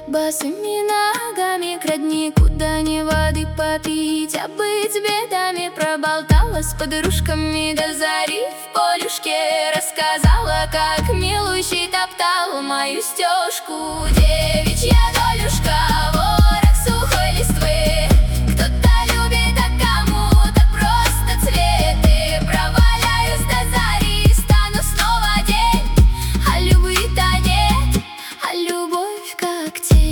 Босыми ногами к роднику, да не воды попить, а быть бедами. Проболталась с подружками до зари, в полюшке рассказала, как милущий топтал мою стежку. Девичья долюшка, ворох сухой листвы, кто-то любит, а кому-то просто цветы. Проваляюсь до зари, стану снова день, а любви-то нет, а любовь как тень.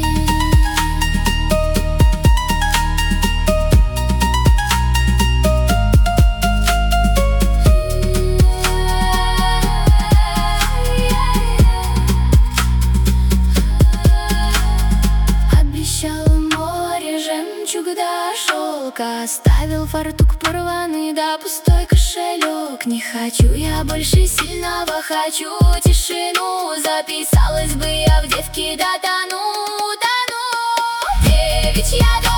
Обещал море жемчуг да шелка, оставил фартук порванный да пустой кошелек. Не хочу я больше сильного, хочу тишину. Записалась бы я в девки, да тону. Девичья